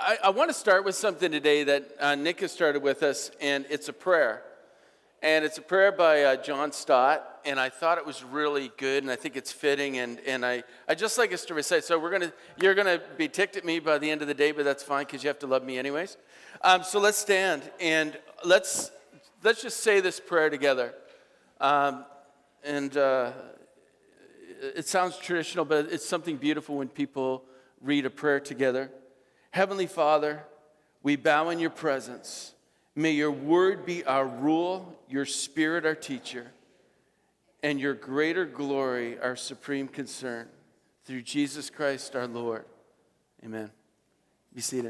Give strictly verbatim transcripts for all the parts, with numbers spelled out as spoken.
I, I want to start with something today that uh, Nick has started with us, and it's a prayer. And it's a prayer by uh, John Stott, and I thought it was really good, and I think it's fitting, and, and I I just like us to recite. So we're gonna you're gonna be ticked at me by the end of the day, but that's fine because you have to love me anyways. Um, so let's stand and let's let's just say this prayer together. Um, and uh, it sounds traditional, but it's something beautiful when people read a prayer together. Heavenly Father, we bow in your presence. May your word be our rule, your spirit our teacher, and your greater glory our supreme concern. Through Jesus Christ our Lord. Amen. Be seated.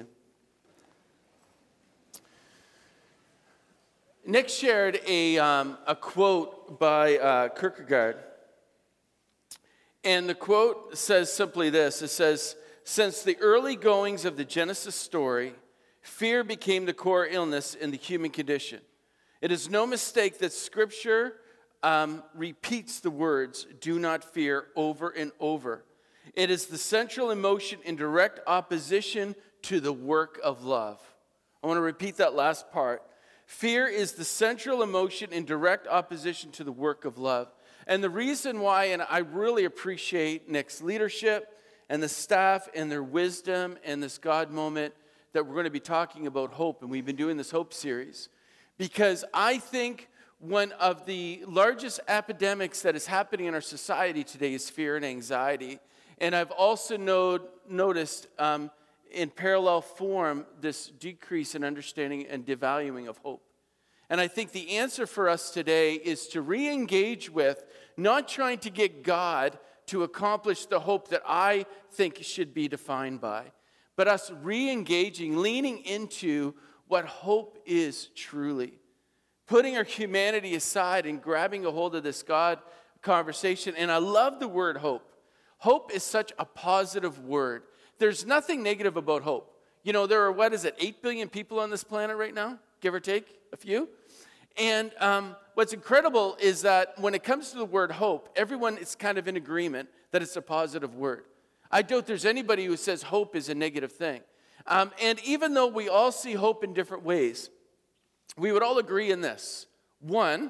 Nick shared a, um, a quote by uh, Kierkegaard. And the quote says simply this. It says, "Since the early goings of the Genesis story, fear became the core illness in the human condition. It is no mistake that Scripture um, repeats the words, 'Do not fear,' over and over. It is the central emotion in direct opposition to the work of love." I want to repeat that last part. Fear is the central emotion in direct opposition to the work of love. And the reason why, and I really appreciate Nick's leadership and the staff and their wisdom and this God moment, that we're going to be talking about hope, and we've been doing this hope series, because I think one of the largest epidemics that is happening in our society today is fear and anxiety. And I've also know, noticed um, in parallel form this decrease in understanding and devaluing of hope. And I think the answer for us today is to re-engage with not trying to get God to accomplish the hope that I think should be defined by, but us re-engaging, leaning into what hope is truly. Putting our humanity aside and grabbing a hold of this God conversation. And I love the word hope. Hope is such a positive word. There's nothing negative about hope. You know, there are, what is it, eight billion people on this planet right now? Give or take a few. And um, what's incredible is that when it comes to the word hope, everyone is kind of in agreement that it's a positive word. I doubt there's anybody who says hope is a negative thing. Um, and even though we all see hope in different ways, we would all agree in this. One,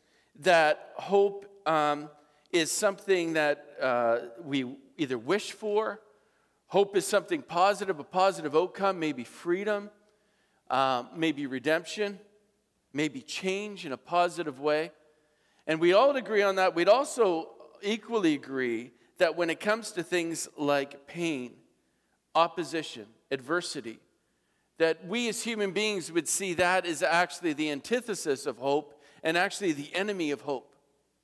that hope um, is something that uh, we either wish for. Hope is something positive, a positive outcome, maybe freedom, uh, maybe redemption, maybe change in a positive way. And we all agree on that. We'd also equally agree that when it comes to things like pain, opposition, adversity, that we as human beings would see that as actually the antithesis of hope and actually the enemy of hope.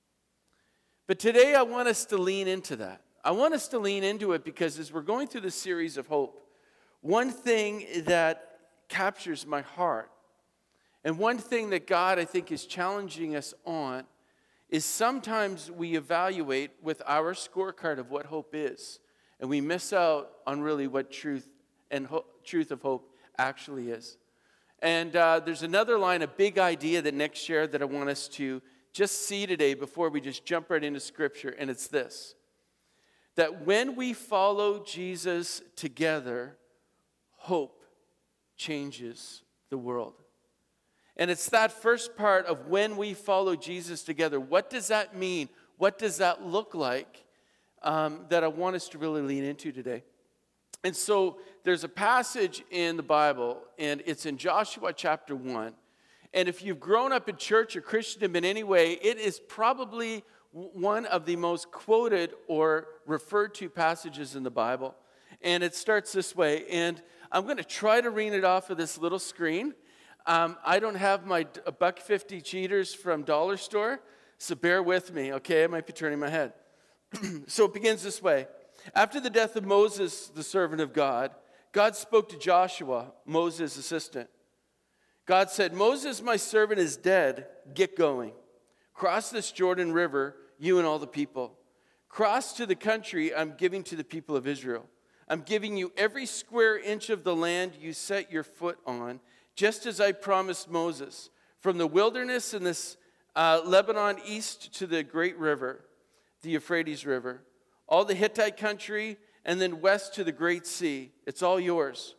But today I want us to lean into that. I want us to lean into it because as we're going through this series of hope, one thing that captures my heart and one thing that God, I think, is challenging us on is sometimes we evaluate with our scorecard of what hope is, and we miss out on really what truth and ho- truth of hope actually is. And uh, there's another line, a big idea that Nick shared that I want us to just see today before we just jump right into Scripture, and it's this. That when we follow Jesus together, hope changes the world. And it's that first part of when we follow Jesus together. What does that mean? What does that look like? Um, that I want us to really lean into today. And so there's a passage in the Bible, and it's in Joshua chapter one. And if you've grown up in church or Christendom in any way, it is probably one of the most quoted or referred to passages in the Bible. And it starts this way. And I'm going to try to read it off of this little screen. Um, I don't have my a buck fifty cheaters from Dollar Store, so bear with me, okay? I might be turning my head. So it begins this way. After the death of Moses, the servant of God, God spoke to Joshua, Moses' assistant. God said, "Moses, my servant, is dead. Get going. Cross this Jordan River, you and all the people. Cross to the country I'm giving to the people of Israel. I'm giving you every square inch of the land you set your foot on, just as I promised Moses, from the wilderness in this uh, Lebanon east to the great river, the Euphrates River, all the Hittite country, and then west to the great sea. It's all yours.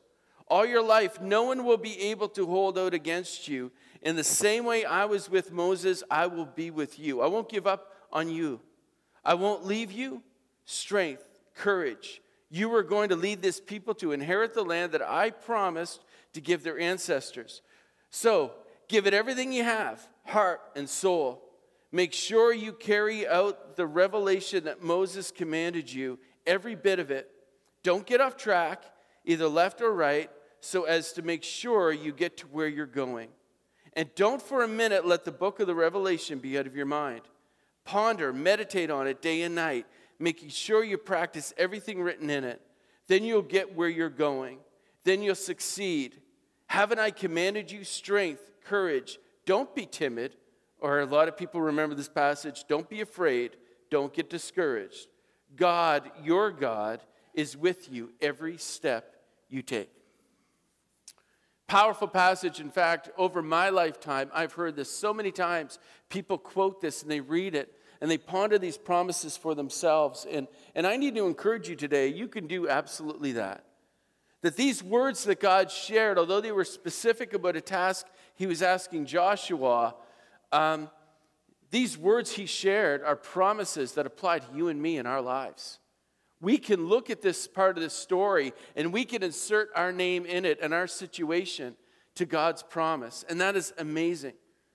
all your life, no one will be able to hold out against you. In the same way I was with Moses, I will be with you. I won't give up on you. I won't leave you. Strength, courage. You are going to lead this people to inherit the land that I promised to give their ancestors. So, give it everything you have, heart and soul. Make sure you carry out the revelation that Moses commanded you, every bit of it. Don't get off track, either left or right, so as to make sure you get to where you're going. And don't for a minute let the book of the Revelation be out of your mind. Ponder, meditate on it day and night, making sure you practice everything written in it. Then you'll get where you're going. Then you'll succeed. Haven't I commanded you strength, courage? Don't be timid. Or a lot of people remember this passage, don't be afraid, don't get discouraged. God, your God, is with you every step you take. Powerful passage. In fact, over my lifetime, I've heard this so many times. People quote this and they read it and they ponder these promises for themselves. And, and I need to encourage you today, you can do absolutely that. That these words that God shared, although they were specific about a task he was asking Joshua, um, these words he shared are promises that apply to you and me in our lives. We can look at this part of the story and we can insert our name in it and our situation to God's promise. And that is amazing.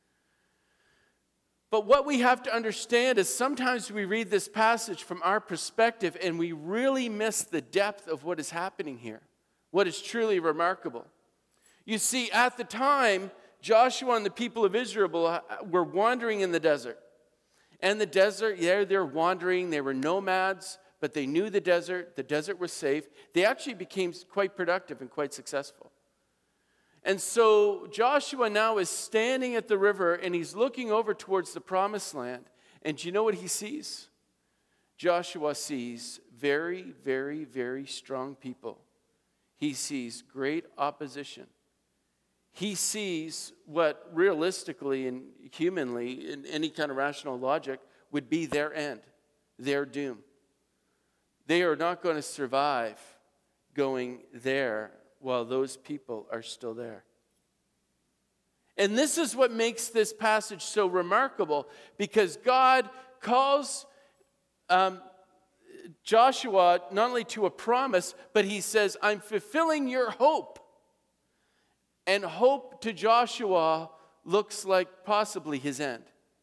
But what we have to understand is sometimes we read this passage from our perspective and we really miss the depth of what is happening here, what is truly remarkable. You see, at the time, Joshua and the people of Israel were wandering in the desert. And the desert, yeah, they're wandering. They were nomads, but they knew the desert. The desert was safe. They actually became quite productive and quite successful. And so Joshua now is standing at the river, and he's looking over towards the promised land. And do you know what he sees? Joshua sees very, very, very strong people. He sees great opposition. He sees what realistically and humanly, in any kind of rational logic, would be their end, their doom. They are not going to survive going there while those people are still there. And this is what makes this passage so remarkable, because God calls um, Joshua not only to a promise, but he says, I'm fulfilling your hope. And hope to Joshua looks like possibly his end.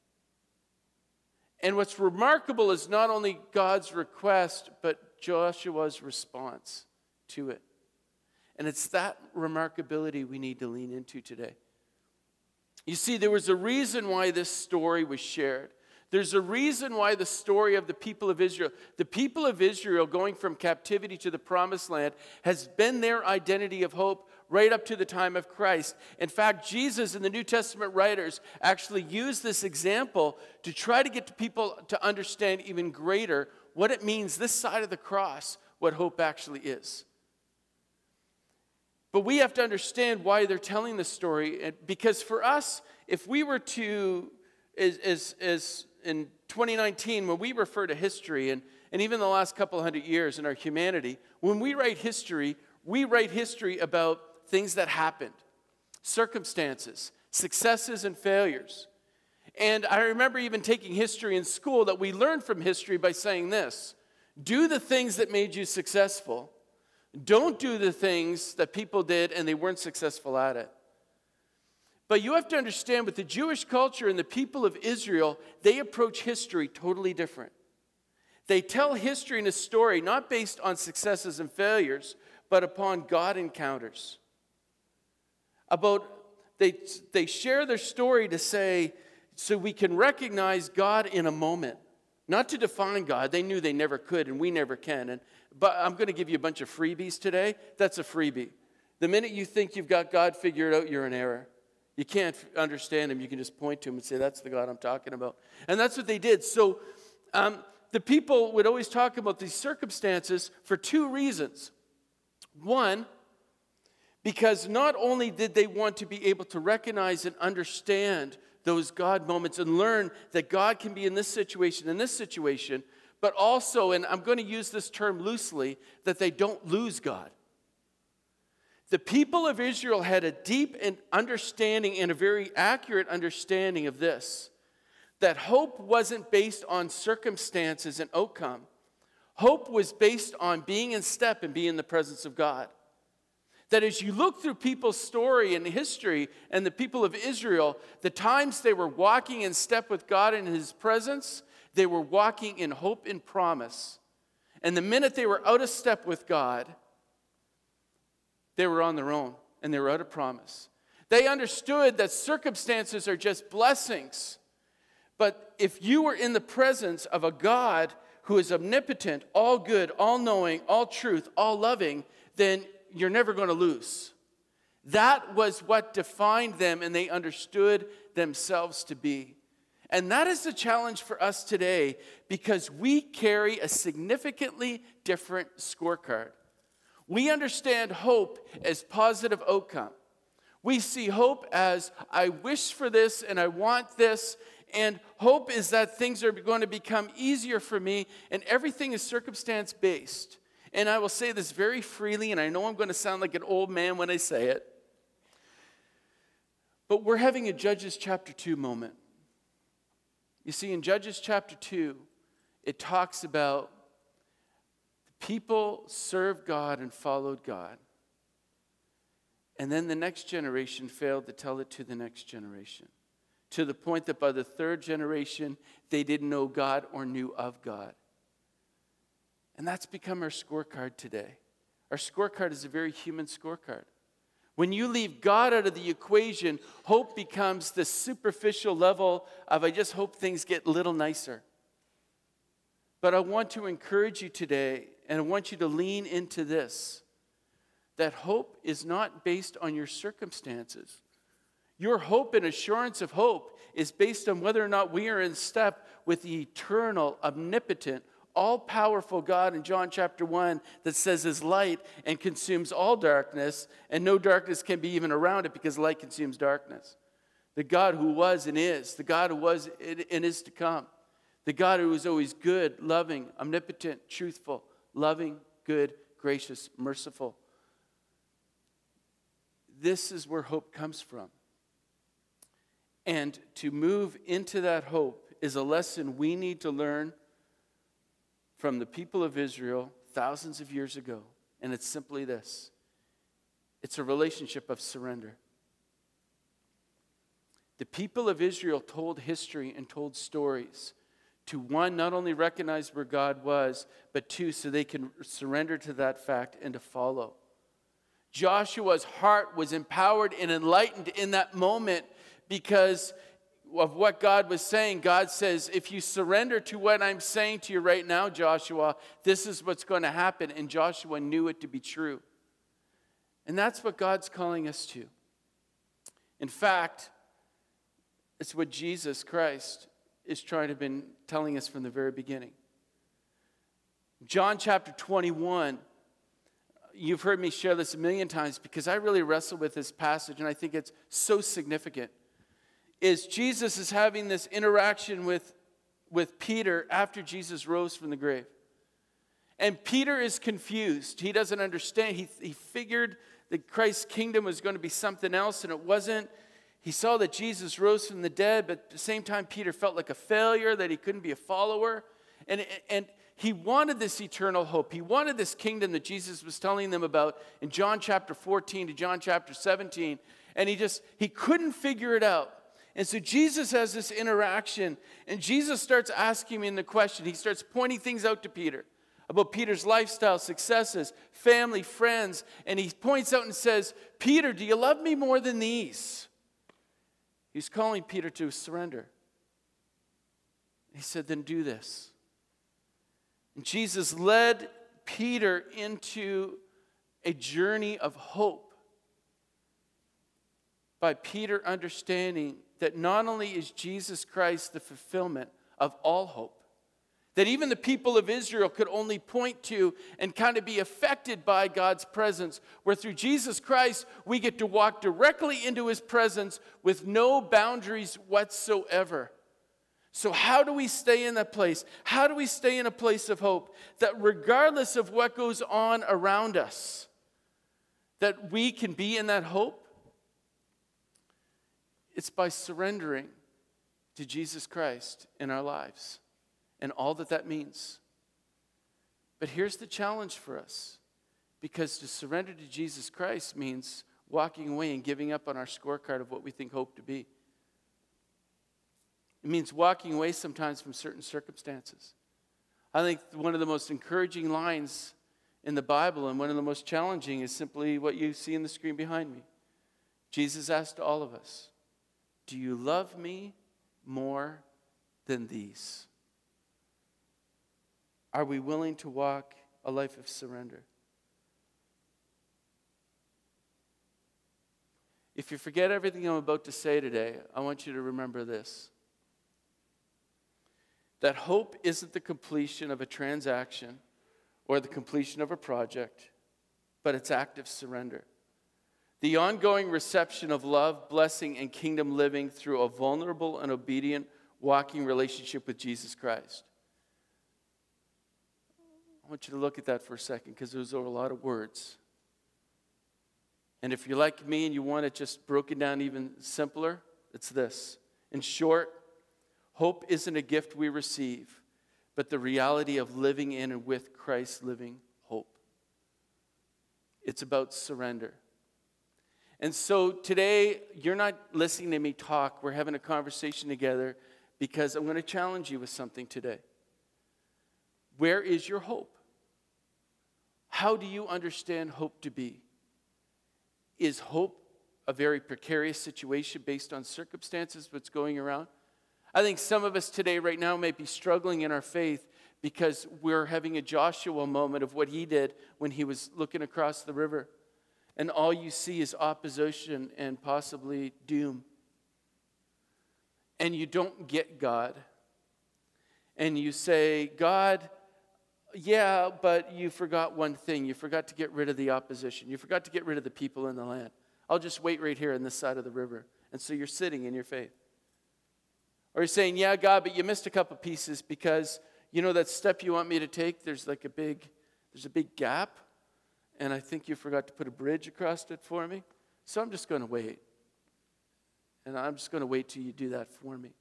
And what's remarkable is not only God's request, but Joshua's response to it. And it's that remarkability we need to lean into today. You see, there was a reason why this story was shared. There's a reason why the story of the people of Israel, the people of Israel going from captivity to the promised land, has been their identity of hope right up to the time of Christ. In fact, Jesus and the New Testament writers actually use this example to try to get to people to understand even greater what it means this side of the cross, what hope actually is. But we have to understand why they're telling this story, because for us, if we were to, as, as, as in twenty nineteen, when we refer to history, and, and even the last couple hundred years in our humanity, when we write history, we write history about things that happened, circumstances, successes and failures. And I remember even taking history in school, that we learned from history by saying this: do the things that made you successful. Don't do the things that people did and they weren't successful at it. But you have to understand, with the Jewish culture and the people of Israel, they approach history totally different. They tell history in a story not based on successes and failures, but upon God encounters. About they they share their story to say, so we can recognize God in a moment, not to define God. They knew they never could, and we never can. And but I'm going to give you a bunch of freebies today. That's a freebie. The minute you think you've got God figured out, you're in error. You can't understand him. You can just point to him and say, that's the God I'm talking about. And that's what they did. So um, the people would always talk about these circumstances for two reasons. One, because not only did they want to be able to recognize and understand those God moments and learn that God can be in this situation, in this situation, but also, and I'm going to use this term loosely, that they don't lose God. The people of Israel had a deep understanding and a very accurate understanding of this, that hope wasn't based on circumstances and outcome. Hope was based on being in step and being in the presence of God. That as you look through people's story and history and the people of Israel, the times they were walking in step with God in His presence, they were walking in hope and promise. And the minute they were out of step with God, they were on their own and they were out of promise. They understood that circumstances are just blessings. But if you were in the presence of a God who is omnipotent, all good, all knowing, all truth, all loving, then you're never going to lose. That was what defined them and they understood themselves to be. And that is the challenge for us today because we carry a significantly different scorecard. We understand hope as positive outcome. We see hope as I wish for this and I want this, and hope is that things are going to become easier for me and everything is circumstance-based. And I will say this very freely, and I know I'm going to sound like an old man when I say it, but we're having a Judges chapter two moment. You see, in Judges chapter two, it talks about the people served God and followed God. And then the next generation failed to tell it to the next generation, to the point that by the third generation, they didn't know God or knew of God. And that's become our scorecard today. Our scorecard is a very human scorecard. When you leave God out of the equation, hope becomes the superficial level of, I just hope things get a little nicer. But I want to encourage you today, and I want you to lean into this, that hope is not based on your circumstances. Your hope and assurance of hope is based on whether or not we are in step with the eternal, omnipotent, all-powerful God in John chapter one that says is light and consumes all darkness, and no darkness can be even around it because light consumes darkness. The God who was and is, the God who was and is to come, the God who is always good, loving, omnipotent, truthful, loving, good, gracious, merciful. This is where hope comes from. And to move into that hope is a lesson we need to learn from the people of Israel thousands of years ago. And it's simply this. It's a relationship of surrender. The people of Israel told history and told stories to, one, not only recognize where God was, but two, so they can surrender to that fact and to follow. Joshua's heart was empowered and enlightened in that moment because of what God was saying. God says, if you surrender to what I'm saying to you right now, Joshua, this is what's going to happen. And Joshua knew it to be true. And that's what God's calling us to. In fact, it's what Jesus Christ is trying to been telling us from the very beginning. John chapter twenty-one, you've heard me share this a million times because I really wrestle with this passage and I think it's so significant. Is Jesus is having this interaction with, with Peter after Jesus rose from the grave. And Peter is confused. He doesn't understand. He, he figured that Christ's kingdom was going to be something else, and it wasn't. He saw that Jesus rose from the dead, but at the same time, Peter felt like a failure, that he couldn't be a follower. And, and he wanted this eternal hope. He wanted this kingdom that Jesus was telling them about in John chapter fourteen to John chapter seventeen. And he just, he couldn't figure it out. And so Jesus has this interaction, and Jesus starts asking him the question. He starts pointing things out to Peter about Peter's lifestyle, successes, family, friends. And he points out and says, Peter, do you love me more than these? He's calling Peter to surrender. He said, then do this. And Jesus led Peter into a journey of hope by Peter understanding that not only is Jesus Christ the fulfillment of all hope, that even the people of Israel could only point to and kind of be affected by God's presence, where through Jesus Christ we get to walk directly into his presence with no boundaries whatsoever. So how do we stay in that place? How do we stay in a place of hope that regardless of what goes on around us, that we can be in that hope? It's by surrendering to Jesus Christ in our lives and all that that means. But here's the challenge for us, because to surrender to Jesus Christ means walking away and giving up on our scorecard of what we think hope to be. It means walking away sometimes from certain circumstances. I think one of the most encouraging lines in the Bible and one of the most challenging is simply what you see in the screen behind me. Jesus asked all of us, "Do you love me more than these?" Are we willing to walk a life of surrender? If you forget everything I'm about to say today, I want you to remember this. That hope isn't the completion of a transaction or the completion of a project, but it's active surrender. The ongoing reception of love, blessing, and kingdom living through a vulnerable and obedient walking relationship with Jesus Christ. I want you to look at that for a second, because those are a lot of words. And if you're like me and you want it just broken down even simpler, it's this. In short, hope isn't a gift we receive, but the reality of living in and with Christ's living hope. It's about surrender. And so today, you're not listening to me talk. We're having a conversation together because I'm going to challenge you with something today. Where is your hope? How do you understand hope to be? Is hope a very precarious situation based on circumstances, what's going around? I think some of us today right now may be struggling in our faith because we're having a Joshua moment of what he did when he was looking across the river. And all you see is opposition and possibly doom. And you don't get God. And you say, "God, yeah, but you forgot one thing. You forgot to get rid of the opposition. You forgot to get rid of the people in the land. I'll just wait right here on this side of the river." And so you're sitting in your faith. Or you're saying, "Yeah, God, but you missed a couple pieces because, you know, that step you want me to take, there's like a big, there's a big gap. And I think you forgot to put a bridge across it for me. So I'm just going to wait. And I'm just going to wait till you do that for me."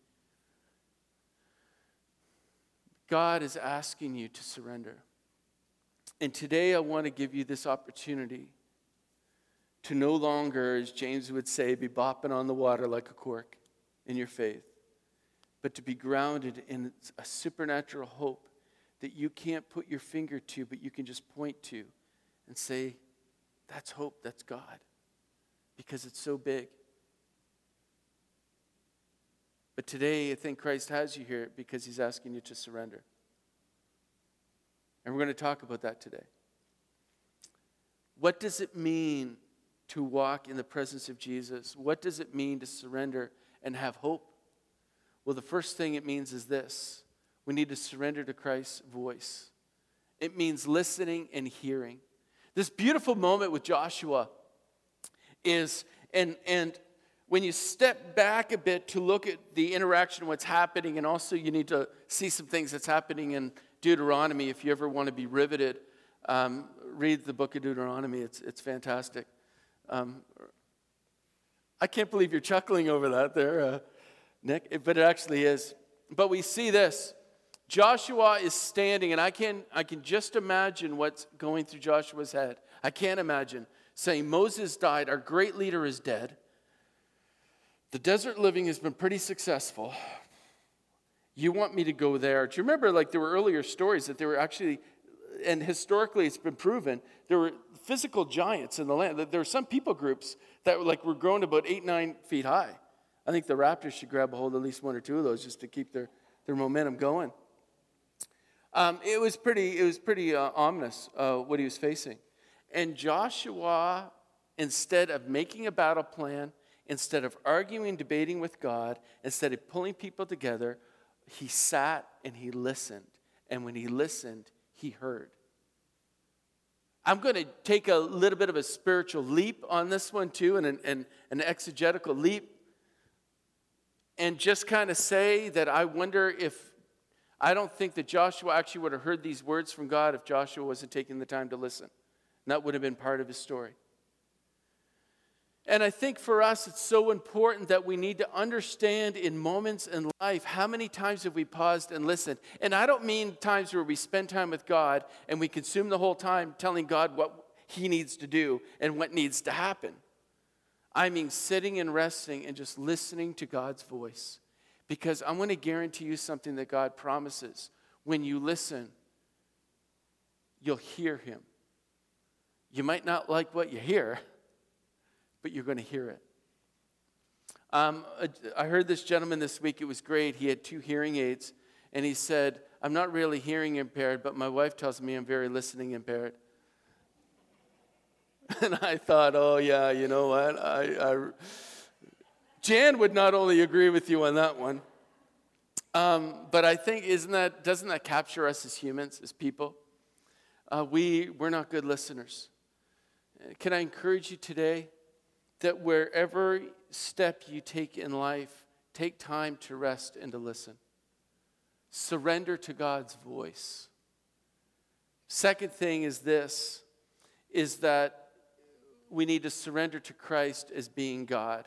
God is asking you to surrender. And today I want to give you this opportunity to no longer, as James would say, be bopping on the water like a cork in your faith, but to be grounded in a supernatural hope that you can't put your finger to, but you can just point to and say, "That's hope, that's God," because it's so big. But today, I think Christ has you here because he's asking you to surrender. And we're going to talk about that today. What does it mean to walk in the presence of Jesus? What does it mean to surrender and have hope? Well, the first thing it means is this. We need to surrender to Christ's voice. It means listening and hearing. This beautiful moment with Joshua is, and and when you step back a bit to look at the interaction, what's happening, and also you need to see some things that's happening in Deuteronomy. If you ever want to be riveted, um, read the book of Deuteronomy. It's it's fantastic. Um, I can't believe you're chuckling over that there, uh, Nick, but it actually is. But we see this. Joshua is standing, and I can I can just imagine what's going through Joshua's head. I can't imagine saying, "Moses died, our great leader is dead. The desert living has been pretty successful. You want me to go there?" Do you remember, like, there were earlier stories that there were actually, and historically it's been proven, there were physical giants in the land. There were some people groups that were, like, were grown about eight, nine feet high. I think the Raptors should grab a hold of at least one or two of those just to keep their, their momentum going. Um, it was pretty, it was pretty uh, ominous uh, what he was facing. And Joshua, instead of making a battle plan, instead of arguing, debating with God, instead of pulling people together, he sat and he listened. And when he listened, he heard. I'm going to take a little bit of a spiritual leap on this one too, and an, and an exegetical leap, and just kind of say that I wonder if, I don't think that Joshua actually would have heard these words from God if Joshua wasn't taking the time to listen. And that would have been part of his story. And I think for us, it's so important that we need to understand in moments in life, how many times have we paused and listened? And I don't mean times where we spend time with God and we consume the whole time telling God what he needs to do and what needs to happen. I mean sitting and resting and just listening to God's voice. Because I'm going to guarantee you something that God promises. When you listen, you'll hear him. You might not like what you hear, but you're going to hear it. Um, I heard this gentleman this week. It was great. He had two hearing aids, and he said, I'm not really hearing impaired, but my wife tells me I'm very listening impaired. And I thought, oh, yeah, you know what? I, I, Jan would not only agree with you on that one, um, but I think, isn't that, doesn't that capture us as humans, as people? Uh, we, we're not good listeners. Can I encourage you today that wherever step you take in life, take time to rest and to listen. Surrender to God's voice. Second thing is this, is that we need to surrender to Christ as being God.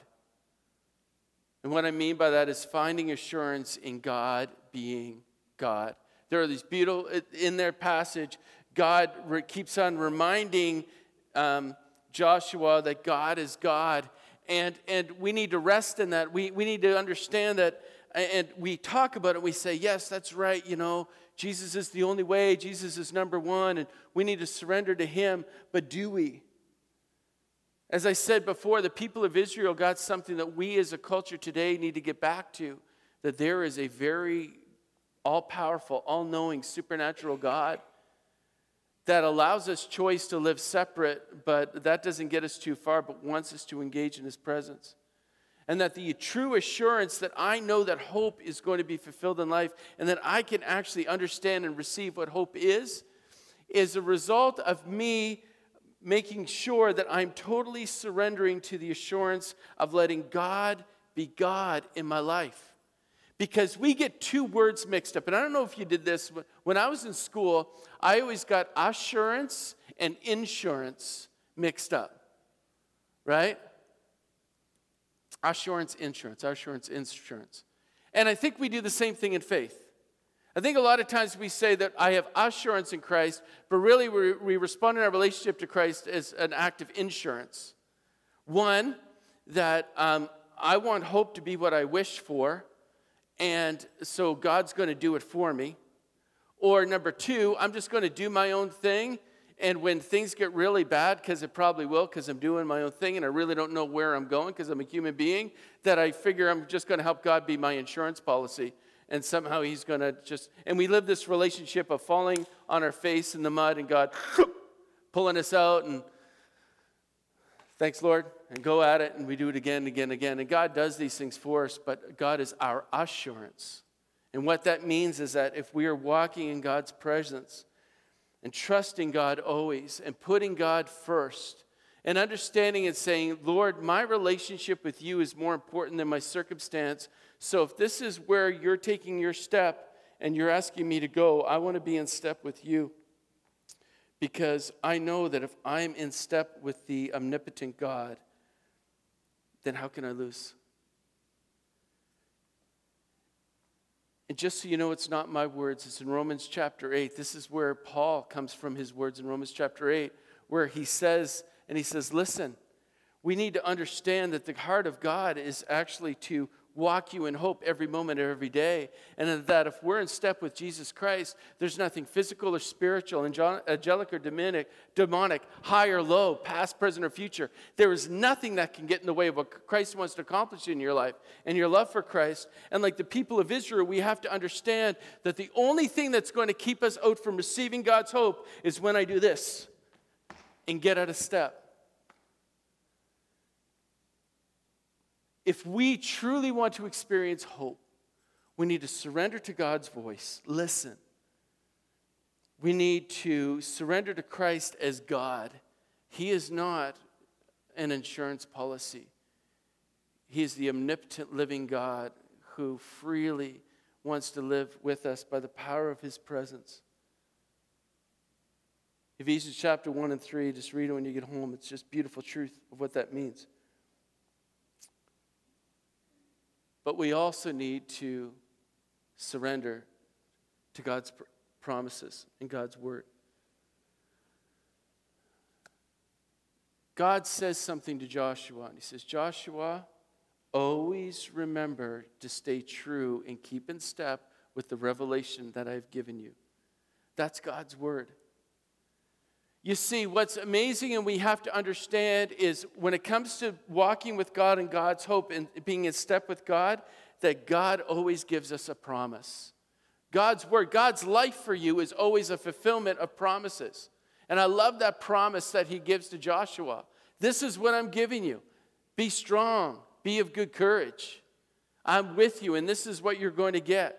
And what I mean by that is finding assurance in God being God. There are these beautiful, in their passage, God re- keeps on reminding um, Joshua that God is God. And, and we need to rest in that. We, we need to understand that. And we talk about it. We say, yes, that's right. You know, Jesus is the only way. Jesus is number one. And we need to surrender to him. But do we? As I said before, the people of Israel got something that we as a culture today need to get back to. That there is a very all-powerful, all-knowing, supernatural God that allows us choice to live separate, but that doesn't get us too far, but wants us to engage in his presence. And that the true assurance that I know that hope is going to be fulfilled in life and that I can actually understand and receive what hope is, is a result of me making sure that I'm totally surrendering to the assurance of letting God be God in my life. Because we get two words mixed up. And I don't know if you did this. When I was in school, I always got assurance and insurance mixed up. Right? Assurance, insurance. Assurance, insurance. And I think we do the same thing in faith. I think a lot of times we say that I have assurance in Christ, but really we, we respond in our relationship to Christ as an act of insurance. One, that um, I want hope to be what I wish for, and so God's going to do it for me. Or number two, I'm just going to do my own thing, and when things get really bad, because it probably will, because I'm doing my own thing, and I really don't know where I'm going, because I'm a human being, that I figure I'm just going to help God be my insurance policy. And somehow he's going to just, and we live this relationship of falling on our face in the mud and God pulling us out and thanks, Lord, and go at it, and we do it again and again and again. And God does these things for us, but God is our assurance. And what that means is that if we are walking in God's presence and trusting God always and putting God first and understanding and saying, Lord, my relationship with you is more important than my circumstance. So if this is where you're taking your step and you're asking me to go, I want to be in step with you. Because I know that if I'm in step with the omnipotent God, then how can I lose? And just so you know, it's not my words. It's in Romans chapter eight. This is where Paul comes from his words in Romans chapter eight, where he says, and he says, listen, we need to understand that the heart of God is actually to walk you in hope every moment of every day. And that if we're in step with Jesus Christ, there's nothing physical or spiritual, angelic or demonic, demonic, high or low, past, present, or future. There is nothing that can get in the way of what Christ wants to accomplish in your life and your love for Christ. And like the people of Israel, we have to understand that the only thing that's going to keep us out from receiving God's hope is when I do this and get out of step. If we truly want to experience hope, we need to surrender to God's voice. Listen. We need to surrender to Christ as God. He is not an insurance policy. He is the omnipotent living God who freely wants to live with us by the power of his presence. Ephesians chapter one and three, just read it when you get home. It's just beautiful truth of what that means. but we also need to surrender to God's pr- promises and God's word. God says something to Joshua, and he says, Joshua, always remember to stay true and keep in step with the revelation that I've given you. That's God's word. You see, what's amazing and we have to understand is when it comes to walking with God and God's hope and being in step with God, that God always gives us a promise. God's word, God's life for you is always a fulfillment of promises. And I love that promise that he gives to Joshua. This is what I'm giving you. Be strong. Be of good courage. I'm with you, and this is what you're going to get.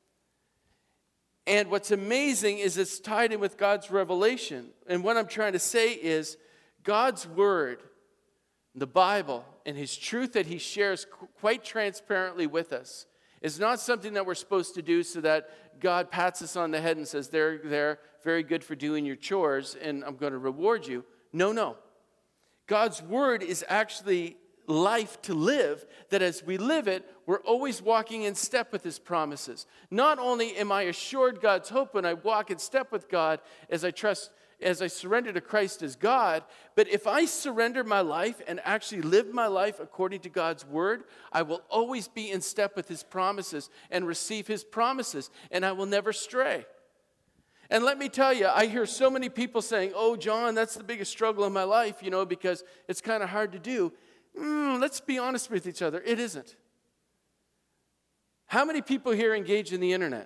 And what's amazing is it's tied in with God's revelation. And what I'm trying to say is God's word, the Bible, and his truth that he shares quite transparently with us is not something that we're supposed to do so that God pats us on the head and says, they're, they're very good for doing your chores, and I'm going to reward you. No, no. God's word is actually life to live, that as we live it, we're always walking in step with his promises. Not only am I assured God's hope when I walk in step with God as I trust, as I surrender to Christ as God, but if I surrender my life and actually live my life according to God's word, I will always be in step with his promises and receive his promises, and I will never stray. And let me tell you, I hear so many people saying, oh, John, that's the biggest struggle in my life, you know, because it's kind of hard to do. Mm, let's be honest with each other. It isn't. How many people here engage in the internet?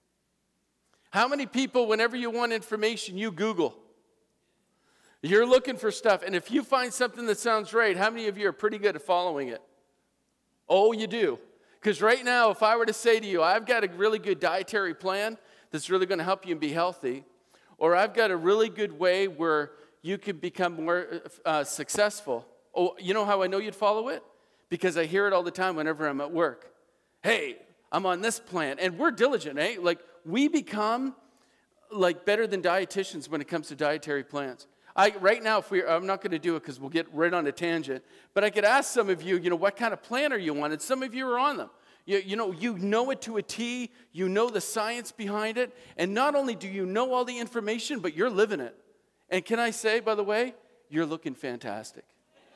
How many people, whenever you want information, you Google? You're looking for stuff, and if you find something that sounds right, how many of you are pretty good at following it? Oh, you do. Because right now, if I were to say to you, I've got a really good dietary plan that's really going to help you and be healthy, or I've got a really good way where you can become more uh, successful. Oh, you know how I know you'd follow it? Because I hear it all the time whenever I'm at work. Hey, I'm on this plan. And we're diligent, eh? Like, we become, like, better than dietitians when it comes to dietary plans. I, right now, if we, I'm not going to do it because we'll get right on a tangent, but I could ask some of you, you know, what kind of plan are you on? And some of you are on them. You, you know, you know it to a T. You know the science behind it. And not only do you know all the information, but you're living it. And can I say, by the way, you're looking fantastic.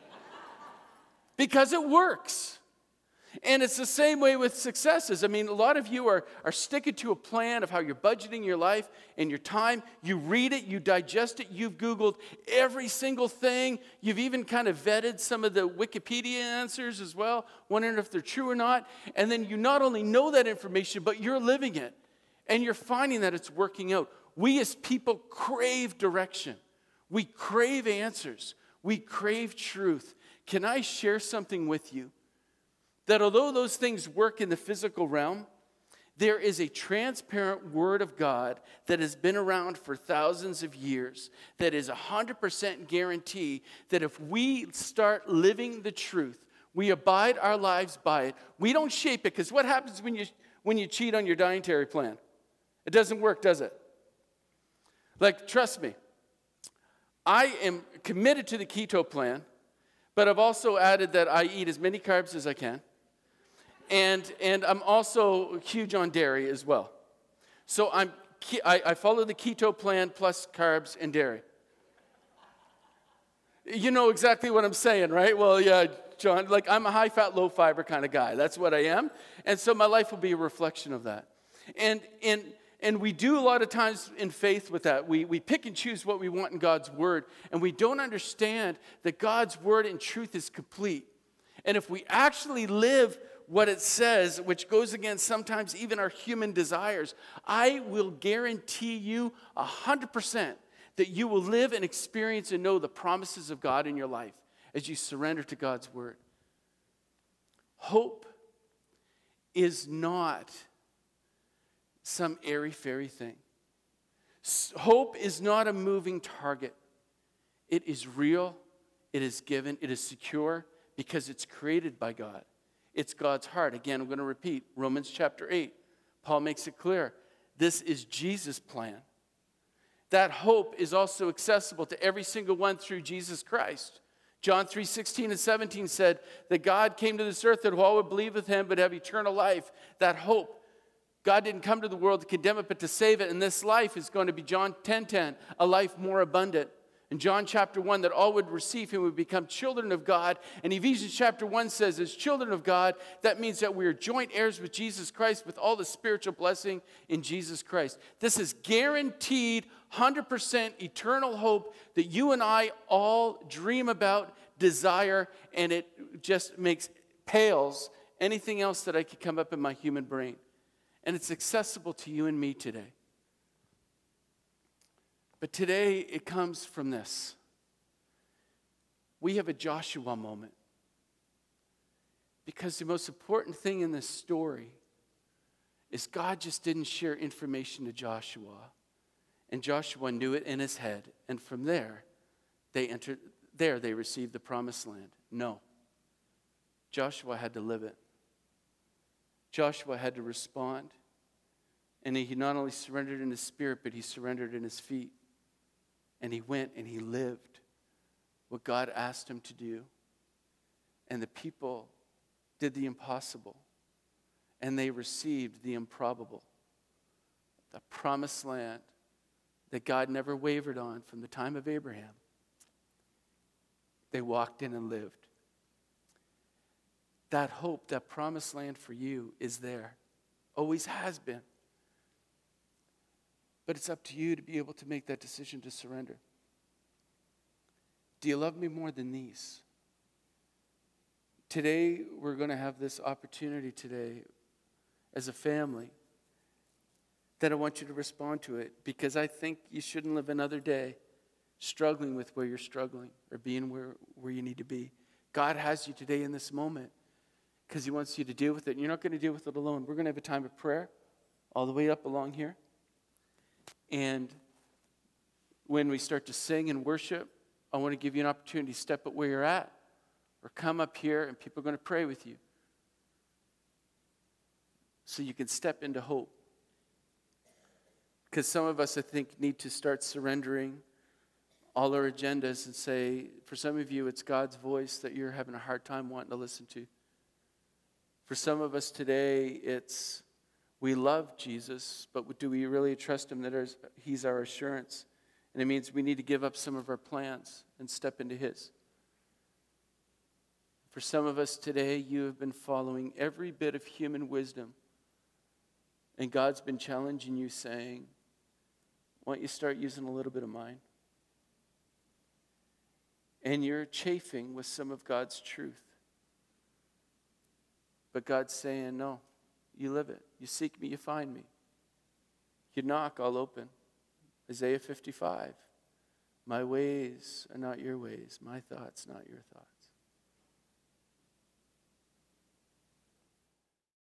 Because it works. And it's the same way with successes. I mean, a lot of you are, are sticking to a plan of how you're budgeting your life and your time. You read it, you digest it, you've Googled every single thing. You've even kind of vetted some of the Wikipedia answers as well, wondering if they're true or not. And then you not only know that information, but you're living it. And you're finding that it's working out. We as people crave direction. We crave answers. We crave truth. Can I share something with you? That although those things work in the physical realm, there is a transparent word of God that has been around for thousands of years that is a one hundred percent guarantee that if we start living the truth, we abide our lives by it, we don't shape it. Because what happens when you, when you cheat on your dietary plan? It doesn't work, does it? Like, trust me, I am committed to the keto plan, but I've also added that I eat as many carbs as I can. And, and I'm also huge on dairy as well. So I'm, I, I follow the keto plan plus carbs and dairy. You know exactly what I'm saying, right? Well, yeah, John, like I'm a high-fat, low-fiber kind of guy. That's what I am. And so my life will be a reflection of that. And, and, and we do a lot of times in faith with that. We, we pick and choose what we want in God's word, and we don't understand that God's word and truth is complete. And if we actually live what it says, which goes against sometimes even our human desires, I will guarantee you one hundred percent that you will live and experience and know the promises of God in your life as you surrender to God's word. Hope is not some airy-fairy thing. Hope is not a moving target. It is real, it is given, it is secure because it's created by God. It's God's heart. Again, I'm going to repeat Romans chapter eight. Paul makes it clear. This is Jesus' plan. That hope is also accessible to every single one through Jesus Christ. John three sixteen and seventeen said that God came to this earth that all would believe with him would have eternal life, that hope. God didn't come to the world to condemn it, but to save it. And this life is going to be, John ten ten, a life more abundant. In John chapter one, that all would receive him would become children of God. And Ephesians chapter one says, as children of God, that means that we are joint heirs with Jesus Christ with all the spiritual blessing in Jesus Christ. This is guaranteed one hundred percent eternal hope that you and I all dream about, desire, and it just makes, pales anything else that I could come up in my human brain. And it's accessible to you and me today. But today it comes from this. We have a Joshua moment. Because the most important thing in this story is God just didn't share information to Joshua. And Joshua knew it in his head. And from there, they entered, there they received the promised land. No. Joshua had to live it. Joshua had to respond. And he not only surrendered in his spirit, but he surrendered in his feet. And he went and he lived what God asked him to do. And the people did the impossible. And they received the improbable. The promised land that God never wavered on from the time of Abraham. They walked in and lived. That hope, that promised land for you is there. Always has been. But it's up to you to be able to make that decision to surrender. Do you love me more than these? Today, we're going to have this opportunity today as a family that I want you to respond to it, because I think you shouldn't live another day struggling with where you're struggling or being where, where you need to be. God has you today in this moment because he wants you to deal with it. And you're not going to deal with it alone. We're going to have a time of prayer all the way up along here. And when we start to sing and worship, I want to give you an opportunity to step up where you're at or come up here and people are going to pray with you so you can step into hope. Because some of us, I think, need to start surrendering all our agendas and say, for some of you, it's God's voice that you're having a hard time wanting to listen to. For some of us today, it's we love Jesus, but do we really trust him that he's our assurance? And it means we need to give up some of our plans and step into his. For some of us today, you have been following every bit of human wisdom. And God's been challenging you, saying, why don't you start using a little bit of mine? And you're chafing with some of God's truth. But God's saying, no, you live it. You seek me, you find me. You knock, I'll open. Isaiah fifty-five. My ways are not your ways. My thoughts, not your thoughts.